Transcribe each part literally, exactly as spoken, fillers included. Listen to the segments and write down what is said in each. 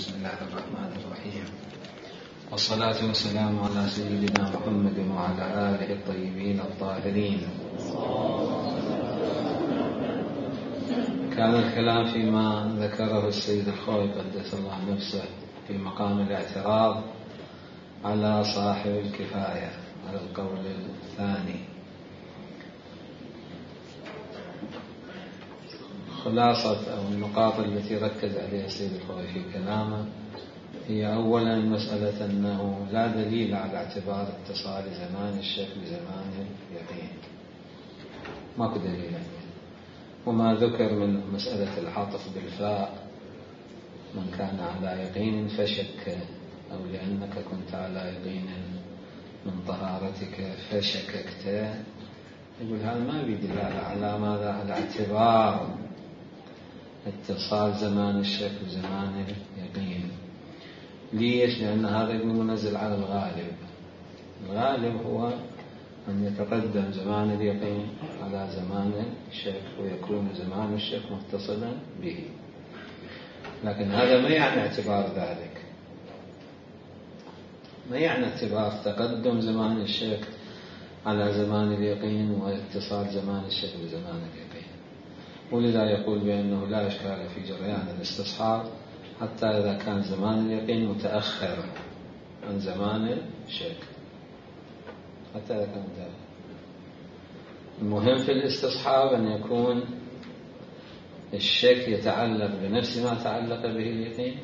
بسم الله الرحمن الرحيم، والصلاة والسلام على سيدنا محمد وعلى آله الطيبين الطاهرين. كان الكلام فيما ذكره السيد الخوي قدس الله نفسه في مقام الاعتراض على صاحب الكفاية على القول الثاني. خلاصة أو النقاط التي ركز عليها السيد الخوي في كلامه هي أولا مسألة أنه لا دليل على اعتبار اتصال زمان الشك بزمان اليقين، ماكو دليل عليه. وما ذكر من مسألة العطف بالفاء، من كان على يقين فشك، أو لأنك كنت على يقين من طهارتك فشككت، يقول هذا ما بيدلالة على ماذا؟ على اعتبار اتصال زمان الشك بزمان اليقين. ليش؟ لأن هذا منزل على الغالب. الغالب هو أن يتقدم زمان اليقين على زمان الشك، ويكون زمان الشك متصلا به. لكن هذا ما يعني اعتبار ذلك، ما يعني اعتبار تقدم زمان الشك على زمان اليقين واتصال زمان الشك بزمان اليقين. ولذا يقول بأنه لا إشكال في جريان الاستصحاب حتى إذا كان زمان اليقين متأخر عن زمان الشك، حتى إذا كان متأخر. المهم في الاستصحاب أن يكون الشك يتعلق بنفس ما تعلق به اليقين،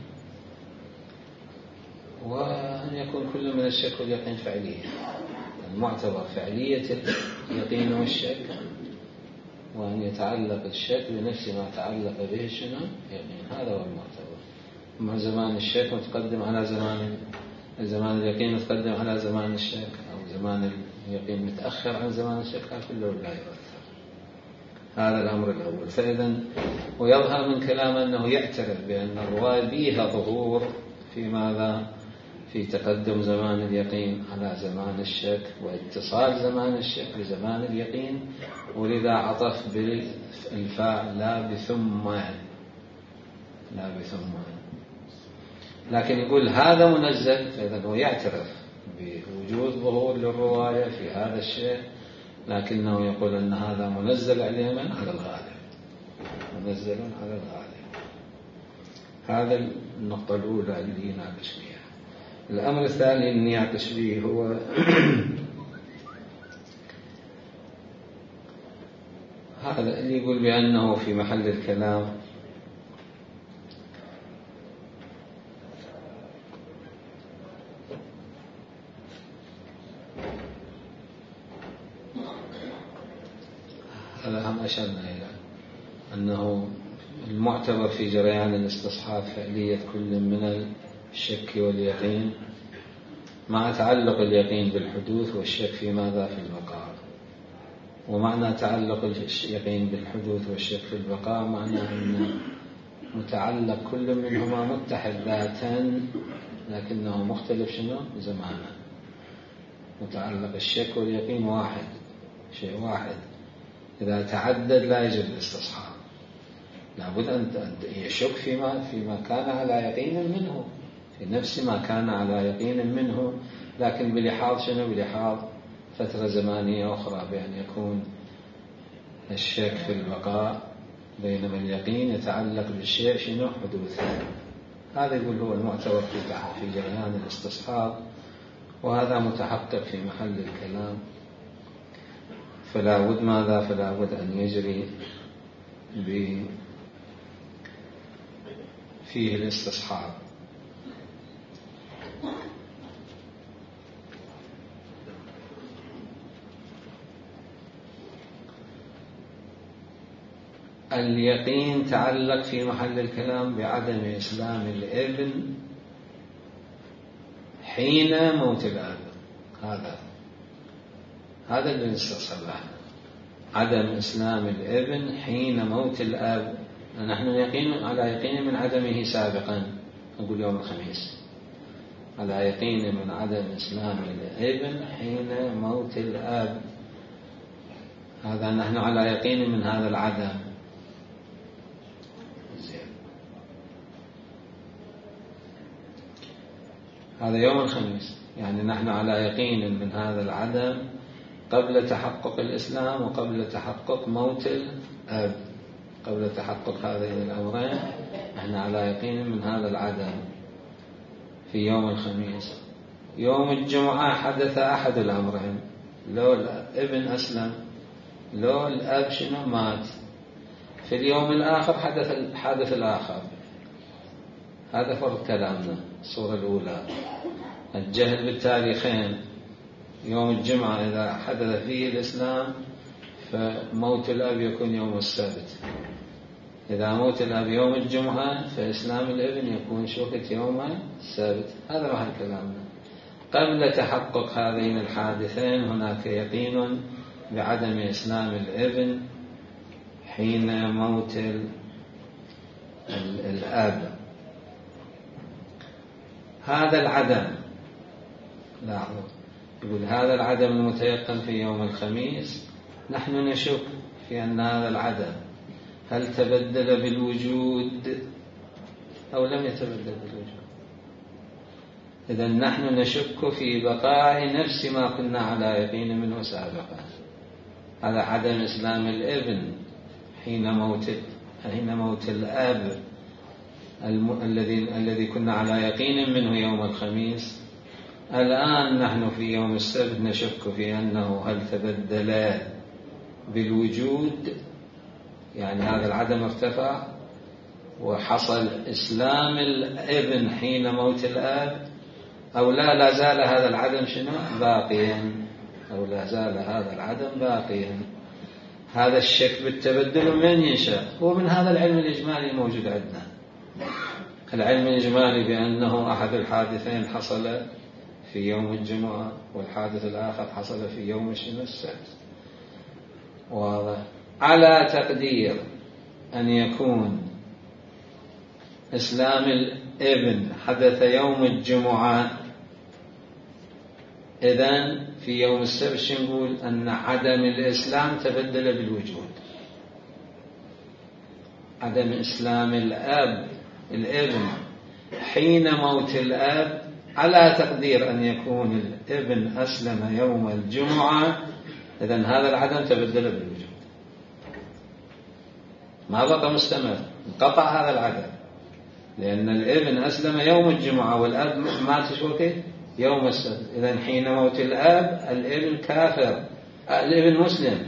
وأن يكون كل من الشك واليقين فعلية. المعتبر فعلية اليقين والشك، وأن يتعلق الشك بنفس ما تعلق به شنو يقين. هذا هو المعتبر. أما زمان الشك متقدم على زمان زمان اليقين متقدم على زمان الشك، أو زمان اليقين متأخر عن زمان الشك، كله لا يؤثر. هذا الأمر الأول. فإذا ويظهر من كلام أنه يعترف بأن الرواية بها ظهور في ماذا؟ في تقدم زمان اليقين على زمان الشك، واتصال زمان الشك بزمان اليقين، ولذا عطف بالفاء لا بثم، لا بثم. لكن يقول هذا منزل، فإذا هو يعترف بوجود ظهور للرواية في هذا الشيء، لكنه يقول أن هذا منزل عليه من على الغالب، منزل على الغالب. هذا النقطة الأولى اللي يناقش فيها. الأمر الثاني اللي يناقش فيه هو هذا اللي يقول بأنه في محل الكلام هذا هم أشرنا إلى أنه المعتبر في جريان الاستصحاب فعلية كل من الشك واليقين، مع تعلق اليقين بالحدوث والشك في ماذا؟ في البقاء. ومعنى تعلق اليقين بالحدوث والشك في البقاء معناه أن متعلق كل منهما متحد ذاتا، لكنه مختلف شنو؟ زمانا. متعلق الشك واليقين واحد، شيء واحد. إذا تعدد لا يجب الاستصحاب، لابد أن يشك فيما فيما كان على يقين منه، في نفس ما كان على يقين منه، لكن بلحاظ شنو؟ بلحاظ فترة زمانية أخرى، بأن يكون الشك في البقاء، بينما اليقين يتعلق بالشيء شنو؟ حدوثه. هذا يقول هو المعتبر في جريان الاستصحاب، وهذا متحقق في محل الكلام. فلا بد ماذا؟ فلا بد أن يجري فيه الاستصحاب. اليقين تعلق في محل الكلام بعدم إسلام الابن حين موت الأب. هذا هذا اللي نستصحب له، عدم إسلام الابن حين موت الأب. نحن يقين على يقين من عدمه سابقا، نقول يوم الخميس، على يقين من عدم إسلام الابن حين موت الأب. هذا نحن على يقين من هذا العدم. هذا يوم الخميس، يعني نحن على يقين من هذا العدم قبل تحقق الإسلام وقبل تحقق موت الأب. قبل تحقق هذين الأمرين نحن على يقين من هذا العدم في يوم الخميس. يوم الجمعة حدث أحد الأمرين، لو الابن أسلم لو الأب شنو مات. في اليوم الآخر حدث الحادث الآخر. هذا فرق كلامنا. الصورة الأولى الجهل بالتاريخين، يوم الجمعة إذا حدث فيه الإسلام فموت الأب يكون يوم السبت، إذا موت الأب يوم الجمعة فإسلام الابن يكون شوكة يوم السبت. هذا محل كلامنا. قبل تحقق هذين الحادثين هناك يقين بعدم إسلام الابن حين موت الأب. هذا العدم، لاحظوا، يقول هذا العدم المتيقن في يوم الخميس نحن نشك في أن هذا العدم هل تبدل بالوجود أو لم يتبدل بالوجود. إذن نحن نشك في بقاء نفس ما كنا على يقين منه سابقا. هذا عدم إسلام الابن حين موت حين موت الأب الذي الذي كنا على يقين منه يوم الخميس. الآن نحن في يوم السبت نشك في أنه هل تبدل بالوجود، يعني هذا العدم ارتفع وحصل إسلام الابن حين موت الأب، أو لا لا زال هذا العدم شنو باقيا، أو لا زال هذا العدم باقيا. هذا الشك بالتبدل من ينشأ هو من هذا العلم الإجمالي الموجود عندنا. العلم الإجمالي بأنه أحد الحادثين حصل في يوم الجمعة والحادث الآخر حصل في يوم شنو السبت. واضح. على تقدير أن يكون إسلام الابن حدث يوم الجمعة، إذن في يوم السبت نقول أن عدم الإسلام تبدل بالوجود. عدم إسلام الأب الابن حين موت الأب على تقدير أن يكون الابن أسلم يوم الجمعة، إذن هذا العدم تبدل بالوجود، ما بقى مستمر، انقطع هذا العدم، لأن الابن أسلم يوم الجمعة والأب مات شوكه يوم السبت. إذن حين موت الأب الابن كافر، الابن مسلم،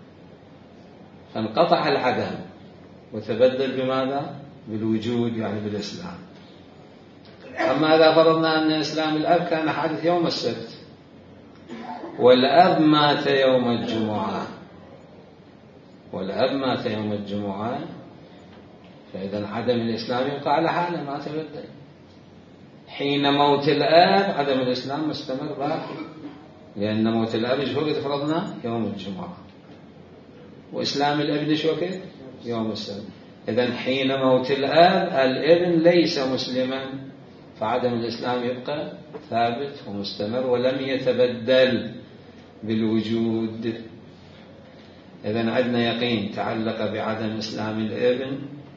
فانقطع العدم وتبدل بماذا؟ بالوجود، يعني بالإسلام. أما إذا فرضنا أن إسلام الأب كان حادث يوم السبت والأب مات يوم الجمعة والأب مات يوم الجمعة فإذا عدم الإسلام يبقى على حاله ما تبدل. حين موت الأب عدم الإسلام مستمر باقي، لأن موت الأب ايش وقت فرضنا؟ يوم الجمعة، وإسلام الابن شو وقت؟ يوم السبت. إذن حين موت الأب الابن ليس مسلما، فعدم الإسلام يبقى ثابت ومستمر ولم يتبدل بالوجود. إذن عندنا يقين تعلق بعدم إسلام الابن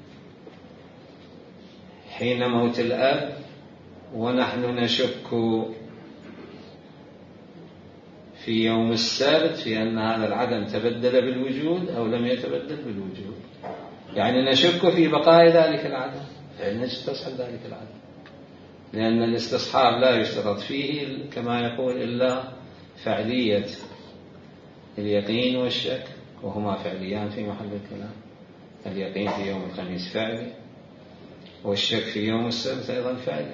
حين موت الأب، ونحن نشك في يوم السبت في أن هذا العدم تبدل بالوجود أو لم يتبدل بالوجود، يعني نشك في بقاء ذلك العدم، يعني نستصحب ذلك العدم، لأن الاستصحاب لا يشترط فيه كما يقول إلا فعلية اليقين والشك، وهما فعليان في محل الكلام. اليقين في يوم الخميس فعلي، والشك في يوم السبت أيضا فعلي،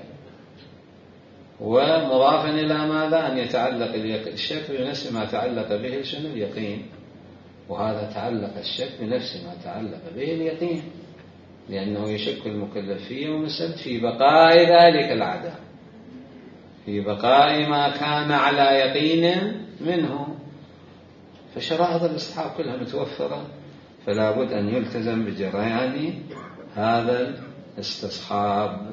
ومضافا إلى ماذا؟ أن يتعلق الشك بنفس ما تعلق به شنو اليقين، وهذا تعلق الشك بنفس ما تعلق به اليقين، لأنه يشك المكلف في يوم السبت في بقاء ذلك العدم، في بقاء ما كان على يقين منه. فشرائط الاستصحاب كلها متوفرة، فلا بد أن يلتزم بجريان هذا الاستصحاب.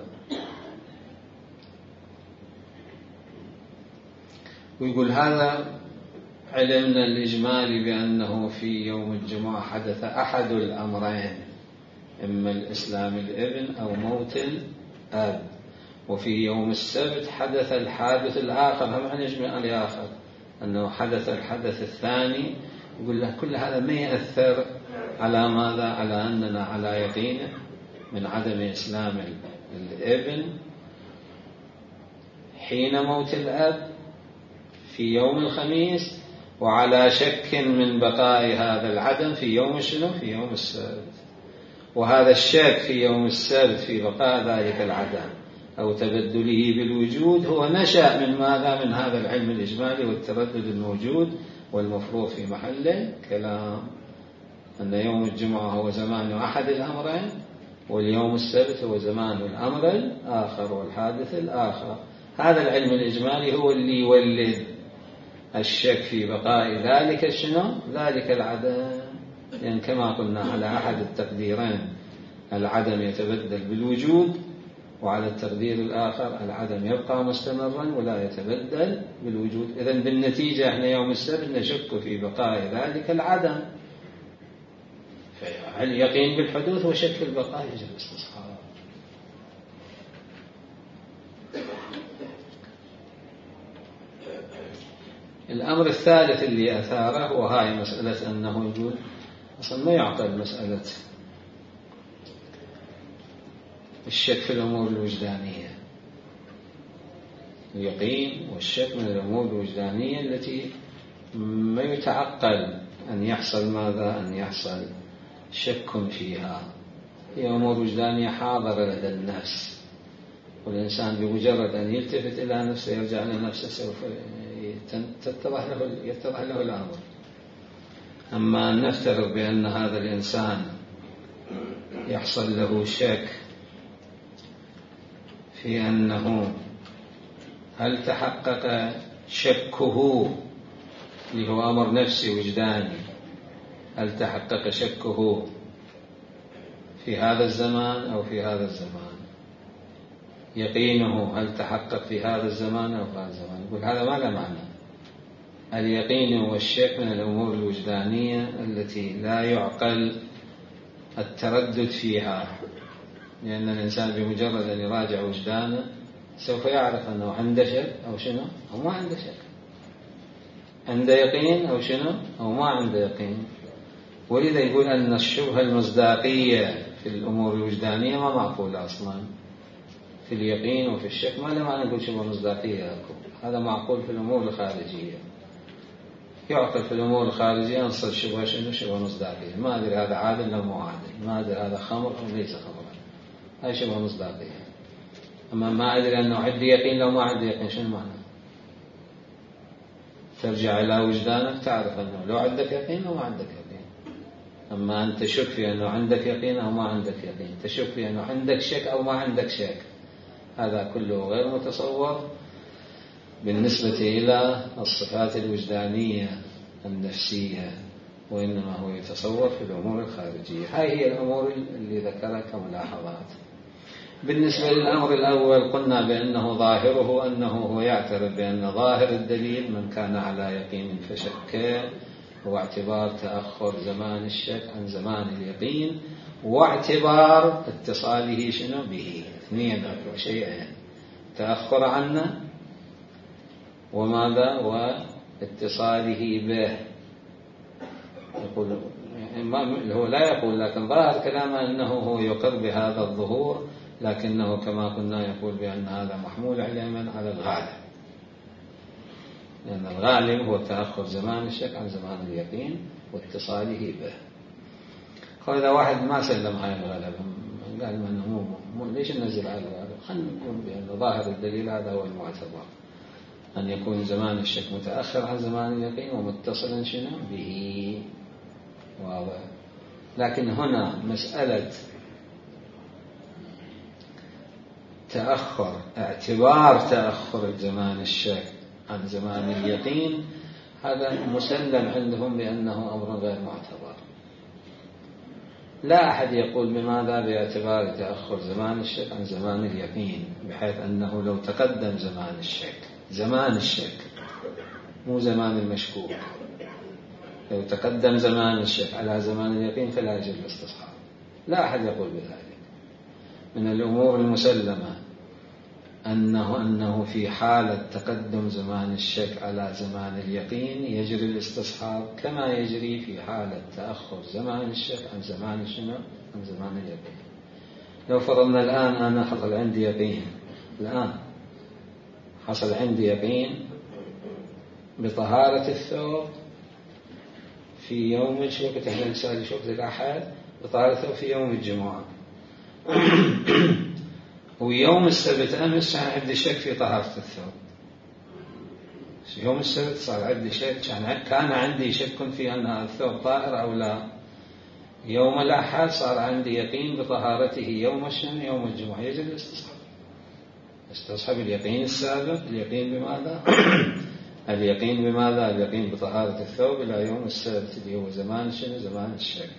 ويقول هذا علمنا الإجمالي بأنه في يوم الجمعة حدث أحد الأمرين، إما الإسلام الابن أو موت الأب، وفي يوم السبت حدث الحادث الآخر، هم نجمع الآخر أنه حدث الحدث الثاني، يقول له كل هذا ما يأثر على ماذا؟ على أننا على يقين من عدم إسلام الابن حين موت الأب في يوم الخميس، وعلى شك من بقاء هذا العدم في يوم شنو؟ في يوم السبت. وهذا الشك في يوم السبت في بقاء ذلك العدم أو تبدله بالوجود هو نشأ من ماذا؟ من هذا العلم الإجمالي والتردد الموجود والمفروض في محل كلام، أن يوم الجمعة هو زمان أحد الأمرين، واليوم السبت هو زمان الأمر الآخر والحادث الآخر. هذا العلم الإجمالي هو اللي يولد الشك في بقاء ذلك شنو؟ ذلك العدم. لأن يعني كما قلنا على أحد التقديرين العدم يتبدل بالوجود، وعلى التقدير الآخر العدم يبقى مستمرا ولا يتبدل بالوجود. إذن بالنتيجة احنا يوم السبت نشك في بقاء ذلك العدم، فاليقين بالحدوث وشك في البقاء يجب الاستصحاب. الأمر الثالث اللي أثاره وهاي مسألة أنه يقول أصلا ما يعقل مسألة الشك في الأمور الوجدانية. اليقين والشك من الأمور الوجدانية التي ما يتعقل أن يحصل ماذا؟ أن يحصل شك فيها. هي أمور وجدانية حاضرة لدى النفس، والإنسان بمجرد أن يلتفت إلى نفسه يرجع لنفسه سوف يتضح له, يتضح له الأمر. أما أن نفترض بأن هذا الإنسان يحصل له شك في أنه هل تحقق شكه اللي هو أمر نفسي وجداني، هل تحقق شكه في هذا الزمان أو في هذا الزمان، يقينه هل تحقق في هذا الزمان أو في هذا الزمان. يقول هذا ما له معنى. اليقين والشك من الأمور الوجدانية التي لا يعقل التردد فيها، لأن الإنسان بمجرد أن يراجع وجدانه سوف يعرف أنه عنده شك أو شنو أو ما عنده شك، عنده يقين أو شنو أو ما عنده يقين. ولذا يقول أن الشبهة المصداقية في الأمور الوجدانية ما معقولة أصلا. في اليقين وفي الشك ما لما نقول شبهة مصداقية أكو. هذا معقول في الأمور الخارجية، يعقل في الأمور الخارجية نصل شبهة شنو شبهة مصداقية. ما أدري هذا عادل أو مو عادل، ما أدري هذا خمر أو ليس خمرا، هاي شبهة مصداقية. أما ما أدري أنه عندي يقين لو ما عندي يقين شنو معنى؟ ترجع إلى وجدانك تعرف أنه لو عندك يقين أو ما عندك يقين. أما أن تشك في أنه عندك يقين أو ما عندك يقين، تشك في أنه عندك شك أو ما عندك شك، هذا كله غير متصور بالنسبة إلى الصفات الوجدانية النفسية، وإنما هو يتصور في الأمور الخارجية. هاي هي الأمور اللي ذكرها كملاحظات. بالنسبة للأمر الأول قلنا بأنه ظاهره أنه هو يعترف بأن ظاهر الدليل من كان على يقين فشك هو اعتبار تأخر زمان الشك عن زمان اليقين، واعتبار اتصاله شنو به. اثنين أكبر شيئين، تأخر عنه وماذا واتصاله به. يقول يعني هو لا يقول، لكن ظاهر كلامه أنه هو يقر بهذا الظهور، لكنه كما قلنا يقول بأن هذا محمول علما على الغالب، لأن الغالب هو تأخر زمان الشك عن زمان اليقين واتصاله به. فإذا واحد ما سلم هاي الغالب قال أنه مو ليش ننزل على الغالب، خلينا نقول بأن ظاهر الدليل هذا هو المعتبر، أن يكون زمان الشك متأخر عن زمان اليقين ومتصلا شنو به. واضح. لكن هنا مسألة تأخر اعتبار تأخر زمان الشك عن زمان اليقين هذا مسلم عندهم بأنه أمر غير معتبر. لا أحد يقول بماذا باعتبار تأخر زمان الشك عن زمان اليقين، بحيث أنه لو تقدم زمان الشك، زمان الشك مو زمان المشكوك، لو تقدم زمان الشك على زمان اليقين فلا يجب الاستصحاب. لا أحد يقول بذلك. من الأمور المسلمة أنه أنه في حالة تقدم زمان الشك على زمان اليقين يجري الاستصحاب كما يجري في حالة تأخر زمان الشك عن زمان شنو؟ عن زمان اليقين. لو فرضنا الآن أنا حصل عندي يقين، الآن حصل عندي يقين بطهارة الثوب في يوم الشوكة، احنا نسأل شوكة الأحد بطهارة الثوب في يوم الجمعة ويوم السبت أمس كان عندي شك في طهارة الثوب. يوم السبت صار عندي شك، كان عندي شك في أن الثوب طاهر أو لا. يوم الأحد صار عندي يقين بطهارته يوم الشم يوم الجمعة، يجب الاستصحاب. استصحاب اليقين السابق، اليقين بماذا؟ اليقين بماذا؟ اليقين بطهارة الثوب إلى يوم السبت اللي هو زمان شنو؟ زمان الشك.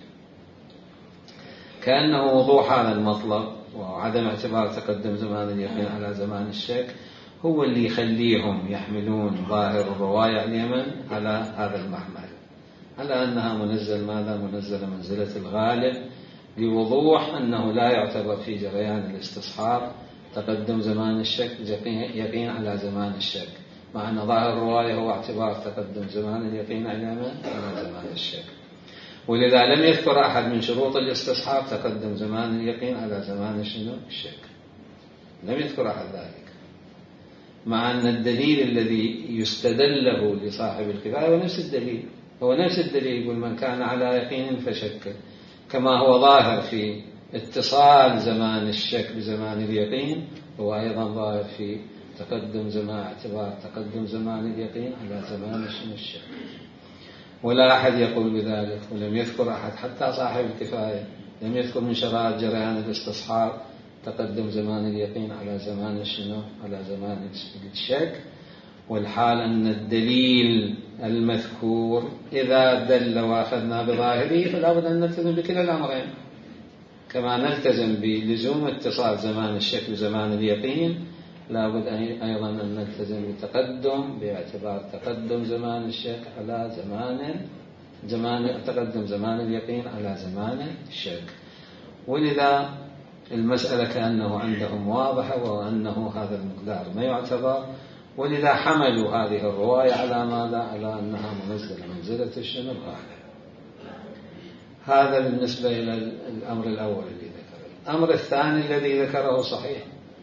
كأنه وضوح هذا المطلب وعدم اعتبار تقدم زمان اليقين على زمان الشك هو اللي يخليهم يحملون ظاهر الرواية اليمن على هذا المحمل، على أنها منزل ماذا؟ منزل منزلة الغالب، لوضوح أنه لا يعتبر في جريان الاستصحاب تقدم زمان الشك يقين على زمان الشك، مع أن ظاهر الرواية هو اعتبار تقدم زمان اليقين على زمان الشك. ولذا لم يذكر أحد من شروط الاستصحاب تقدم زمان اليقين على زمان شنو؟ الشك. لم يذكر أحد ذلك، مع أن الدليل الذي يستدل له لصاحب الكفاية هو نفس الدليل، هو نفس الدليل يقول من كان على يقين فشك، كما هو ظاهر في اتصال زمان الشك بزمان اليقين هو أيضا ظاهر في تقدم زمان اعتبار تقدم زمان اليقين على زمان الشك. ولا أحد يقول بذلك، ولم يذكر أحد حتى صاحب الكفاية لم يذكر من شرائط جريان الاستصحاب تقدم زمان اليقين على زمان شنو؟ على زمان الشك. والحال أن الدليل المذكور إذا دل وأخذنا بظاهره فلا بد أن نلتزم بكلا الأمرين، كما نلتزم بلزوم اتصال زمان الشك بزمان اليقين لا بد أيضا أن نلتزم بتقدم باعتبار تقدم زمان الشك على زمان زمان تقدم زمان اليقين على زمان الشك. ولذا المسألة كأنه عندهم واضحة وأنه هذا المقدار ما يعتبر، ولذا حملوا هذه الرواية على ماذا؟ على أنها منزلة منزلة الشنو؟ الغالب. هذا بالنسبة إلى الأمر الأول الذي ذكره. الأمر الثاني الذي ذكره صحيح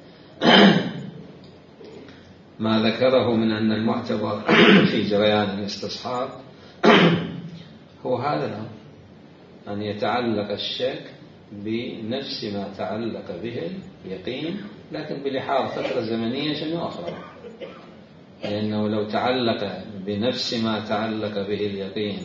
ما ذكره من أن المعتبر في جريان الاستصحاب هو هذا الأمر، أن يتعلق الشك بنفس ما تعلق به اليقين، لكن بلحاظ فترة زمنية شنو أخرى، لأنه لو تعلق بنفس ما تعلق به اليقين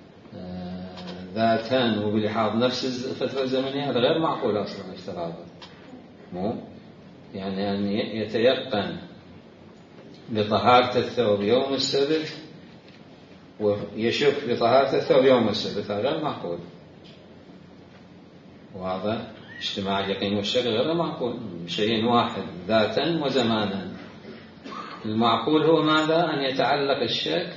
ذاتا وبلحاظ نفس الفترة الزمنية هذا غير معقول أصلا افتراضا، مو يعني أن يتيقن بطهارة الثوب يوم السبت ويشك بطهارة الثوب يوم السبت، هذا غير معقول. وهذا اجتماع اليقين والشك غير معقول، شيء واحد ذاتا وزمانا. المعقول هو ماذا؟ أن يتعلق الشك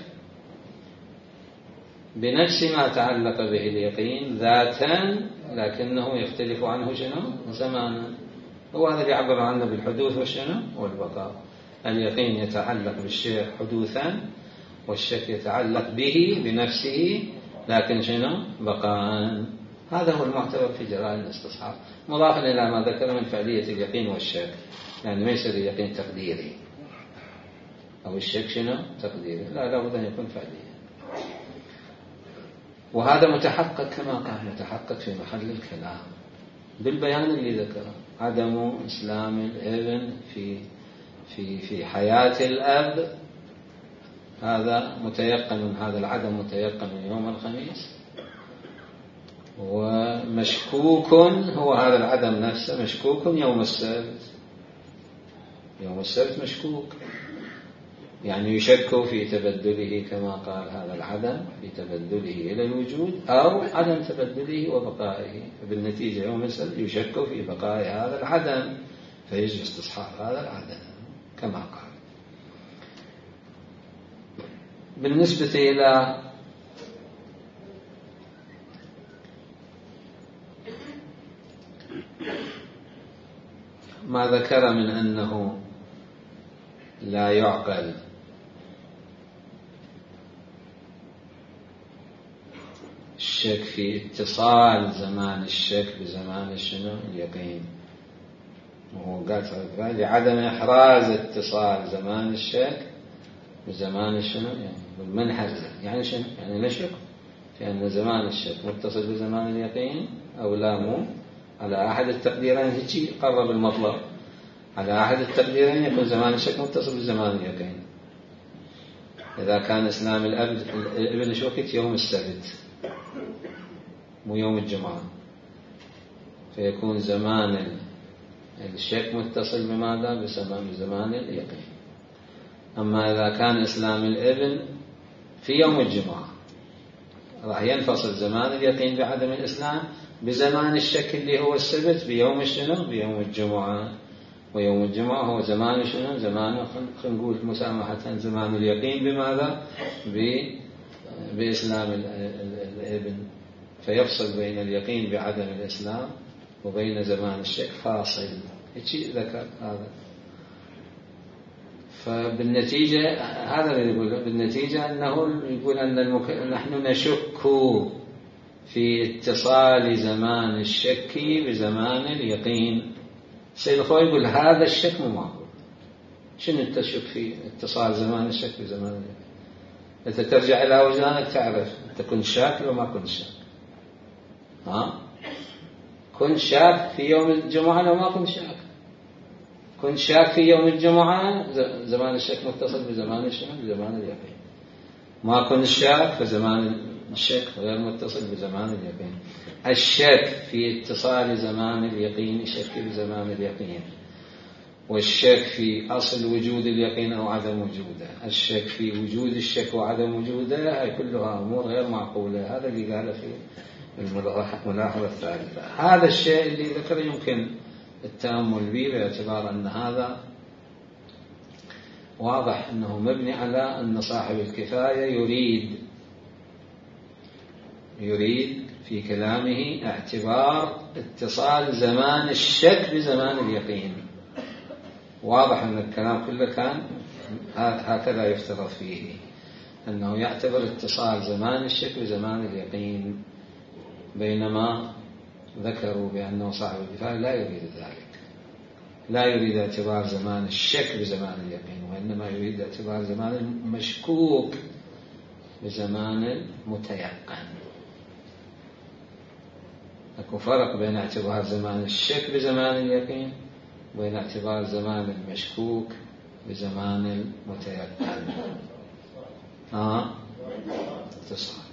بنفس ما تعلق به اليقين ذاتا لكنه يختلف عنه شنو؟ زمانا. هو هذا اللي يعبر عنه بالحدوث والشنو؟ والبقاء. اليقين يتعلق بالشيء حدوثا والشك يتعلق به بنفسه لكن شنو؟ بقاء. هذا هو المعتبر في جرائم الاستصحاب، مضافا إلى ما ذكر من فعلية اليقين والشك، يعني ما يصير اليقين تقديري أو الشك شنو؟ تقديري، لا لابد أن يكون فعليا. وهذا متحقق كما قال متحقق في محل الكلام بالبيان اللي ذكره، عدم إسلام الابن في في في حياة الأب هذا متيقن، هذا العدم متيقن يوم الخميس، ومشكوك هو هذا العدم نفسه مشكوك يوم السبت. يوم السبت مشكوك، يعني يشك في تبدله كما قال هذا العدم في تبدله إلى الوجود أو عدم تبدله وبقائه، بالنتيجة يوم السبت يشك في بقاء هذا العدم فيجب استصحاب هذا العدم كما قال. بالنسبة إلى ما ذكر من أنه لا يعقل. الشك في اتصال زمان الشك بزمان شنو اليقين، وهو قال لعدم إحراز اتصال زمان الشك بزمان شنو يعني بالمنحرز، يعني شنو يعني نشك في أن زمان الشك متصل بزمان اليقين أو لا. مو على أحد التقديرين هيك قرب المطلب، على أحد التقديرين يكون زمان الشك متصل بزمان اليقين. إذا كان إسلام الابن شوكت يوم السبت مو يوم الجمعة، فيكون زمان الشك متصل بماذا بزمان اليقين. أما إذا كان إسلام الابن في يوم الجمعة راح ينفصل زمان اليقين بعدم الإسلام بزمان الشك اللي هو السبت بيوم شنو بيوم الجمعة. ويوم الجمعة هو زمان شنو زمان خلينا نقول مسامحة زمان اليقين بماذا بإسلام الابن، فيفصل بين اليقين بعدم الإسلام وبين زمان الشك فاصل. هيك ذكر هذا. فبالنتيجة هذا اللي يقول بالنتيجة أنه يقول أن المك... نحن نشك في اتصال زمان الشك بزمان اليقين. سيد الخوي يقول هذا الشك مو معقول. شنو تشك في اتصال زمان الشك بزمان اليقين؟ أنت ترجع إلى وجدانك تعرف أنت كنت شاك لو ما كنت شاك. ها كنت شاك في يوم الجمعة لو ما كنت شاك. كنت شاك في يوم الجمعة زمان الشك متصل بزمان الشك بزمان اليقين. ما كنت شاك فزمان الشك غير متصل بزمان اليقين. الشك في اتصال زمان اليقين شك بزمان اليقين، والشك في أصل وجود اليقين أو عدم وجوده، الشك في وجود الشك وعدم وجوده، هاي كلها أمور غير معقولة. هذا اللي قاله في الملاحظة الثالثة. هذا الشيء اللي ذكر يمكن التأمل به باعتبار أن هذا واضح أنه مبني على أن صاحب الكفاية يريد يريد في كلامه اعتبار اتصال زمان الشك بزمان اليقين. واضح أن الكلام كله كان هكذا يفترض فيه، أنه يعتبر اتصال زمان الشك بزمان اليقين، بينما ذكروا بأنه صاحب الكفاية لا يريد ذلك، لا يريد اعتبار زمان الشك بزمان اليقين، وإنما يريد اعتبار زمان المشكوك بزمان المتيقن. أكو فرق بين اعتبار زمان الشك بزمان اليقين وبين اعتبار زمان المشكوك بزمان المتيقن. آه اتصال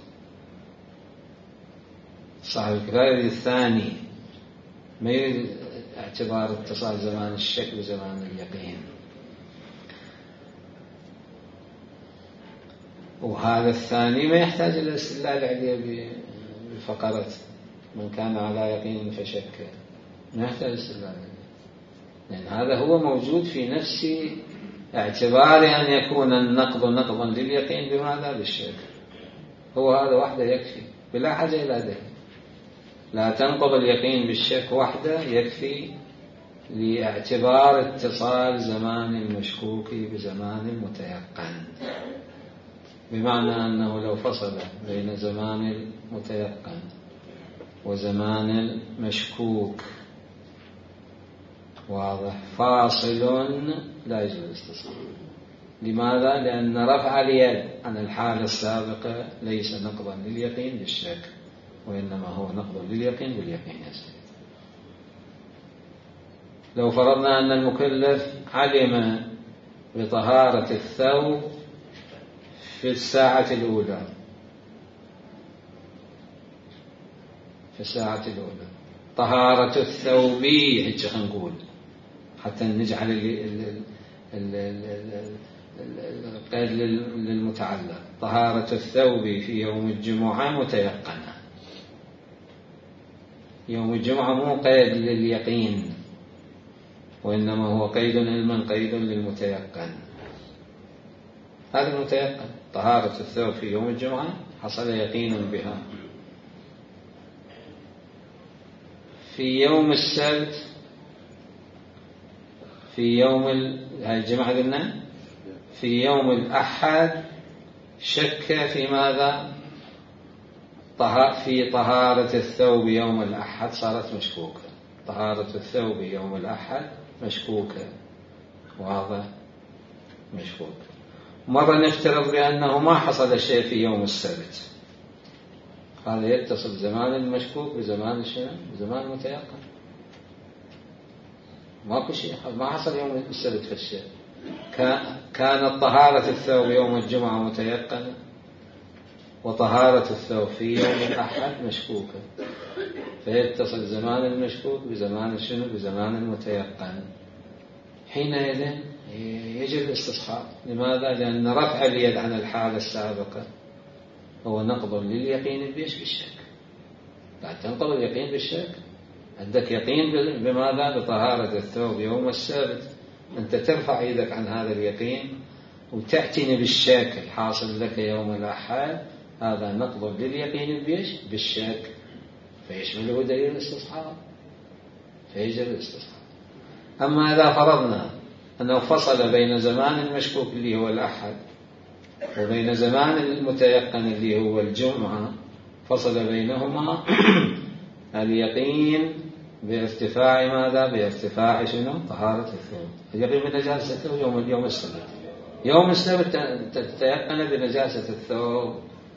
صاحب الكفاية يريد الثاني، ما يريد اعتبار اتصال زمان الشك بزمان اليقين. وهذا الثاني ما يحتاج إلى الاستدلال عليه بفقرة من كان على يقين فشك، ما يحتاج استدلال عليه، لأن هذا هو موجود في نفس اعتبار أن يكون النقض نقضا لليقين بماذا بالشك. هو هذا وحده يكفي بلا حاجة إلى دليل. لا تنقض اليقين بالشك وحده يكفي لاعتبار اتصال زمان المشكوك بزمان المتيقن، بمعنى أنه لو فصل بين زمان المتيقن وزمان المشكوك واضح فاصل لا يجوز الاستصحاب. لماذا؟ لأن رفع اليد عن الحالة السابقة ليس نقضا لليقين بالشك، وإنما هو نقض لليقين باليقين. لو فرضنا أن المكلف علم بطهارة الثوب في الساعة الأولى في الساعة الأولى طهارة الثوب هيك نقول حتى نجعل القيد للمتعلق. طهارة الثوب في يوم الجمعة متيقنة. يوم الجمعة مو قيد لليقين، وإنما هو قيد علما قيد للمتيقن. هذا المتيقن طهارة الثوب في يوم الجمعة حصل يقين بها. في يوم السبت في يوم الجمعة قلنا في يوم الأحد شك في ماذا؟ في طهارة الثوب يوم الأحد، صارت مشكوكة. طهارة الثوب يوم الأحد مشكوكة، واضح؟ مشكوكة. مرة نفترض بأنه ما حصل شيء في يوم السبت، هذا يتصل زمان المشكوك بزمان شنو؟ بزمان المتيقن. ماكو شيء، ما حصل يوم السبت في الشيء. كانت طهارة الثوب يوم الجمعة متيقنة، وطهارة الثوب في يوم الأحد مشكوكة، فيتصل زمان المشكوك بزمان شنو؟ بزمان المتيقن. حينئذ يجب الاستصحاب. لماذا؟ لأن رفع اليد عن الحالة السابقة هو نقض لليقين بيش بالشك. بعد تنقض اليقين بالشك، عندك يقين بماذا؟ بطهارة الثوب يوم السبت، أنت ترفع يدك عن هذا اليقين وتأتيني بالشك الحاصل لك يوم الأحد، هذا نقض لليقين بيش بالشك، فيشمله دليل الاستصحاب، فيجب الاستصحاب. أما إذا فرضنا أنه فصل بين زمان المشكوك اللي هو الأحد وبين زمان المتيقن اللي هو الجمعة، فصل بينهما اليقين بارتفاع ماذا؟ بارتفاع شنو؟ طهارة الثوب. اليقين بنجاسة الثوب يوم اليوم السبت، يوم السبت تتيقن بنجاسة الثوب.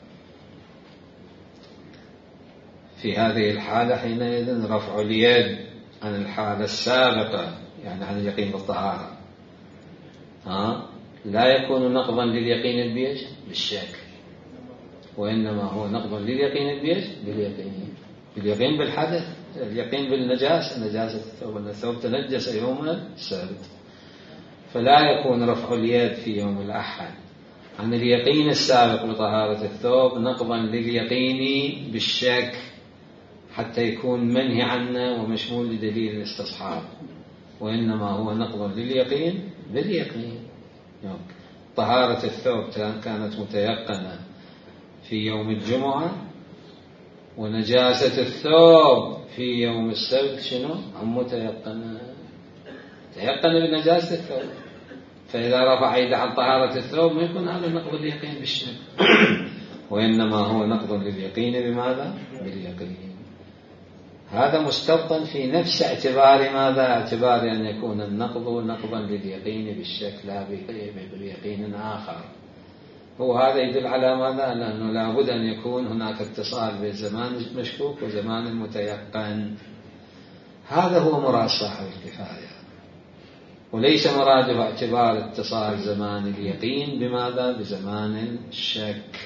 في هذه الحالة حينئذ رفع اليد عن الحالة السابقة، يعني عن اليقين بالطهارة، ها لا يكون نقضا لليقين البيش بالشك، وإنما هو نقضا لليقين البيش باليقين، باليقين بالحدث، اليقين بالنجاسة، نجاسة الثوب، أن الثوب تنجس يوم السبت. فلا يكون رفع اليد في يوم الأحد عن اليقين السابق بطهارة الثوب نقضا لليقين بالشك، حتى يكون منهي عنه ومشمول لدليل الاستصحاب، وإنما هو نقض لليقين باليقين. طهارة الثوب كانت متيقنة في يوم الجمعة، ونجاسة الثوب في يوم السبت شنو؟ عم متيقنة، تيقن بنجاسة الثوب، فإذا رفع يده عن طهارة الثوب ما يكون هذا نقض لليقين بالشك، وإنما هو نقض لليقين بماذا؟ باليقين. هذا مستبطن في نفس اعتبار ماذا؟ اعتبار أن يكون النقض نقضا لليقين بالشك لا بيقين آخر. هو هذا يدل على ماذا؟ لأنه لابد أن يكون هناك اتصال بين زمان المشكوك وزمان المتيقن. هذا هو مراد صاحب الكفاية، وليس مراده اعتبار اتصال زمان اليقين بماذا؟ بزمان الشك.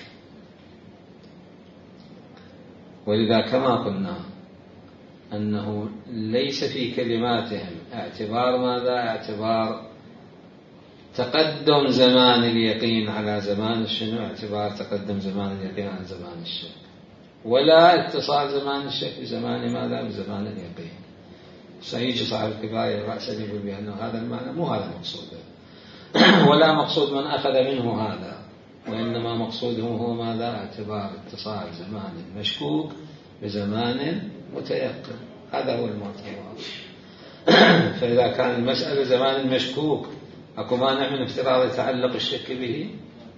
ولذا كما قلنا أنه ليس في كلماتهم اعتبار ماذا؟ اعتبار تقدم زمان اليقين على زمان الشنو؟ اعتبار تقدم زمان اليقين على زمان الشك، ولا اتصال زمان الشك بزمان ماذا؟ بزمان اليقين. سيجي صاحب الكفاية رأسا يقول بأنه هذا المعنى مو هذا مقصوده، ولا مقصود من أخذ منه هذا، وإنما مقصوده هو ماذا؟ اعتبار اتصال زمان المشكوك بزمان متيقن، هذا هو المعتبر. فإذا كان المسألة زمان المشكوك أكو مانع من افتراض يتعلق الشك به؟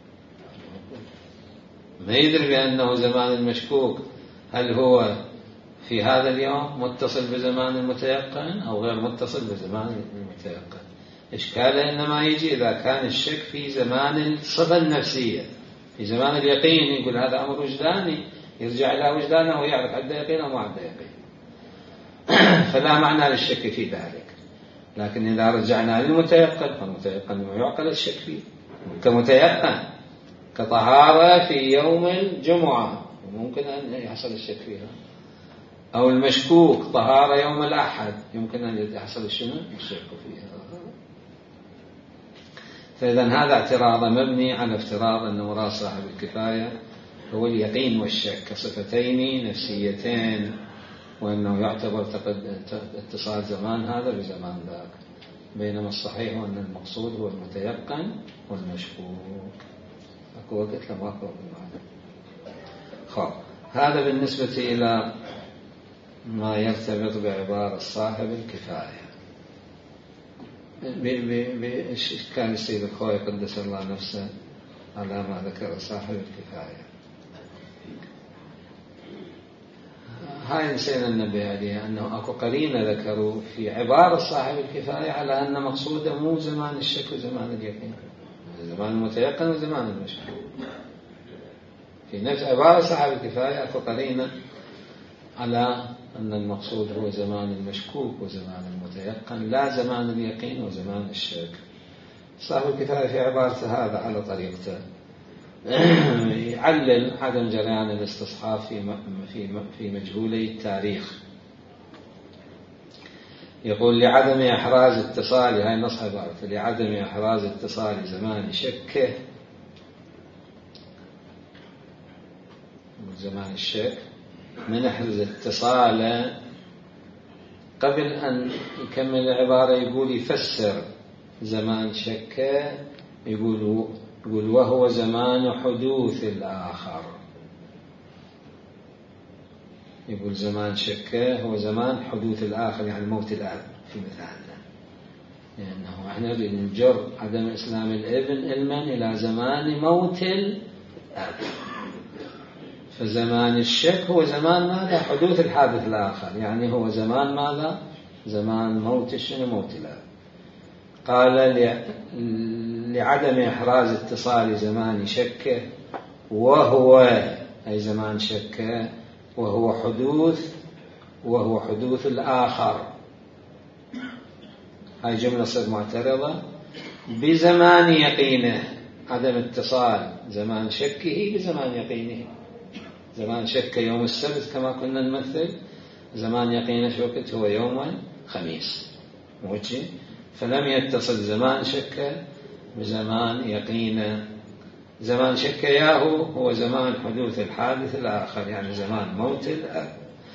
ما يدري بأنه زمان المشكوك هل هو في هذا اليوم متصل بزمان المتيقن أو غير متصل بزمان المتيقن. إشكاله إنما يجي إذا كان الشك في زمان الصفة النفسية، في زمان اليقين يقول هذا أمر وجداني، يرجع إلى وجدانه ويعرف عنده يقين أو ما عنده يقين، فلا معنى للشك في ذلك. لكن إذا رجعنا للمتيقن فالمتيقن يعقل الشك فيه كمتيقن، كطهارة في يوم الجمعة ممكن أن يحصل الشك فيها، أو المشكوك طهارة يوم الأحد يمكن أن يحصل الشنو؟ الشك فيها. فإذا هذا اعتراض مبني على افتراض أن مراد صاحب الكفاية هو اليقين والشك كصفتين نفسيتين، وأنه يعتبر اتصال زمان هذا بزمان ذاك، بينما الصحيح أن المقصود هو المتيقن والمشكوك. أكو وقت لما أكو معنا. خب هذا بالنسبة إلى ما يرتبط بعبارة صاحب الكفاية. كان السيد الخوي قدس الله نفسه على ما ذكر صاحب الكفاية. هاي نسينا ننبه عليها، أنه أكو قرينة ذكروا في عبارة صاحب الكفاية على أن مقصوده مو زمان الشك وزمان اليقين، زمان المتيقن وزمان المشكوك. في نفس عبارة صاحب الكفاية أكو قرينة على أن المقصود هو زمان المشكوك وزمان المتيقن، لا زمان اليقين وزمان الشك. صاحب الكفاية في عبارته هذا على طريقته يعلل عدم جريان الاستصحاب في في في مجهولي التاريخ. يقول لعدم إحراز اتصال، هاي نص عبارته، لعدم إحراز اتصال زمان شكه زمان الشك، من احرز اتصاله قبل أن يكمل العبارة يقول يفسر زمان شكه، يقول يقول وهو زمان حدوث الآخر. يقول زمان شكه هو زمان حدوث الآخر، يعني موت الأب في مثالنا، لأنه يعني احنا بنجر عدم إسلام الابن علما إلى زمان موت الأب. فزمان الشك هو زمان ماذا؟ حدوث الحادث الآخر، يعني هو زمان ماذا؟ زمان موت الشنو؟ موت الأب. قال لعدم إحراز اتصال زمان شكه، وهو أي زمان شكه وهو حدوث وهو حدوث الآخر. هاي جملة صد معترضة بزمان يقينه، عدم اتصال زمان شكه بزمان يقينه. زمان شكه يوم السبت كما كنا نمثل، زمان يقينه شو وقت؟ هو يوم الخميس، موجه. فلم يتصل زمان شكه بزمان يقينه. زمان شكه ياهو هو زمان حدوث الحادث الآخر، يعني زمان موت الأب.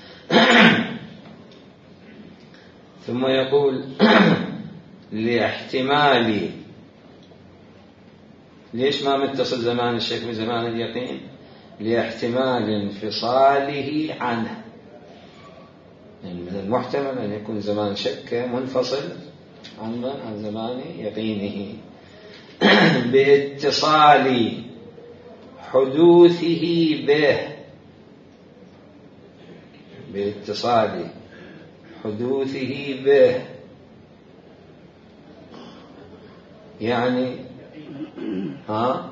ثم يقول لاحتمال، ليش ما متصل زمان الشك بزمان اليقين؟ لاحتمال انفصاله عنه، يعني من المحتمل أن يكون زمان شك منفصل عن عن زمان يقينه باتصال حدوثه به، باتصال حدوثه به، يعني ها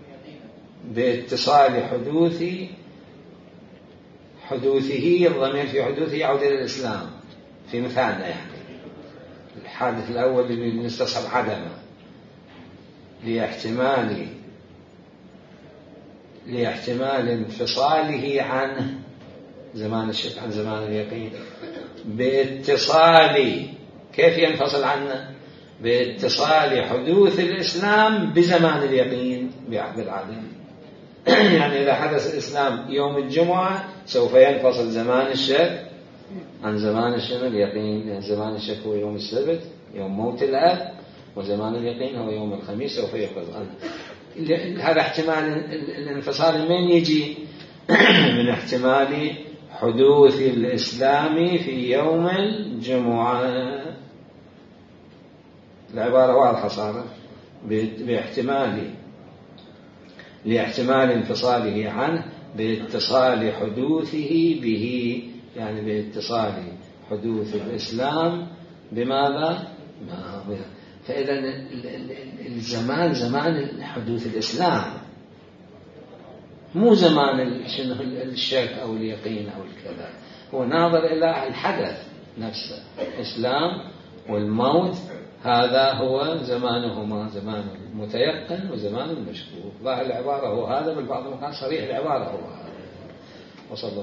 باتصال حدوث حدوثه، الضمير في حدوثه يعود إلى الإسلام في مثالنا، يعني الحادث الأول اللي نستصحب عدمه، لاحتمال لاحتمال انفصاله عن زمان الشك عن زمان اليقين باتصال. كيف ينفصل عنه؟ باتصال حدوث الإسلام بزمان اليقين بعهد العدم. يعني إذا حدث الإسلام يوم الجمعة سوف ينفصل زمان الشك عن زمان الشنو؟ اليقين، لأن زمان الشك هو يوم السبت يوم موت الأب، وزمان اليقين هو يوم الخميس سوف ينفصل. هذا احتمال الانفصال من يجي؟ من احتمال حدوث الإسلام في يوم الجمعة. العبارة واضحة صارت، باحتمال لاحتمال انفصاله عنه باتصال حدوثه به، يعني باتصال حدوث الإسلام بماذا؟ فإذا الزمان زمان حدوث الإسلام، مو زمان الشك أو اليقين أو الكذا، هو ناظر إلى الحدث نفسه. الإسلام والموت هذا هو زمانهما، زمان المتيقن وزمان المشكوك. ظاهر العبارة هو هذا، بالبعض المقال صريح العبارة هو هذا. وصلى